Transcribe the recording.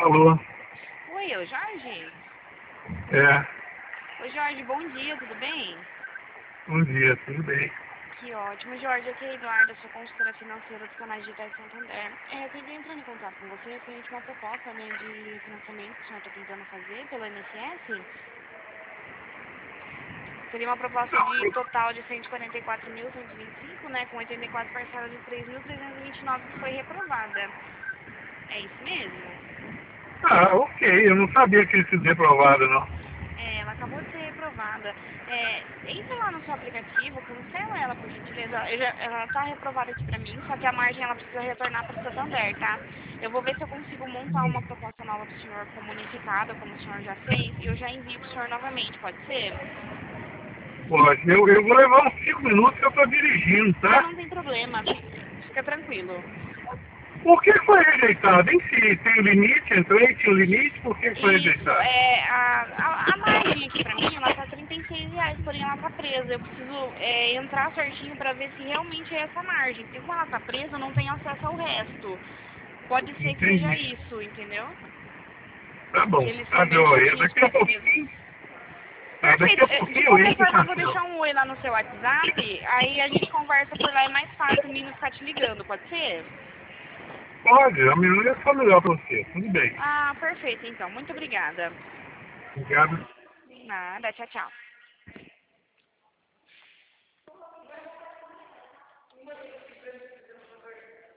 Alô? Oi, ô Jorge? É, Oi, Jorge, bom dia, tudo bem? bom dia, tudo bem? Que ótimo, Jorge. Aqui é a Eduarda, sou consultora financeira dos canais digitais Santander. Eu queria entrar em contato com você referente a uma proposta, né, de financiamento que o senhor está tentando fazer pelo INSS. Seria uma proposta de total de 144.125, né, com 84 parcelas de 3.329 que foi reprovada. É isso mesmo? Ah, ok, eu não sabia que ele se reprovado, não. Ela acabou de ser reprovada. Entra lá no seu aplicativo, cancela ela, por gentileza. Ela tá reprovada aqui pra mim, só que a margem ela precisa retornar para o Santander, tá? Eu vou ver se eu consigo montar uma proposta nova pro senhor como unificada, como o senhor já fez, e eu já envio pro senhor novamente, pode ser? Pode, eu vou levar uns 5 minutos que eu tô dirigindo, Ah, tá? não tem problema. Fica tranquilo. Por que foi rejeitado, hein? Se tem limite, entrei, tinha um limite, por que foi Isso, rejeitado? a margem aqui pra mim, ela tá R$ 36, porém ela tá presa. Eu preciso entrar certinho pra ver se realmente é essa margem. Porque como ela tá presa, eu não tenho acesso ao resto. Pode ser que seja Entendi. isso, entendeu? Tá Que bom, eles tá são bem joia. chatinhos Daqui com a isso mesmo. pouquinho, daqui Perfeito. a De pouquinho eu qualquer entro e forma, eu vou cancelo. deixar um oi lá no seu WhatsApp, aí a gente conversa por lá, é mais fácil mim não ficar te ligando, pode ser? Pode, amanhã é só melhor pra você. Tudo bem. Ah, perfeito, então. Muito obrigada. Obrigado. Nada, tchau, tchau.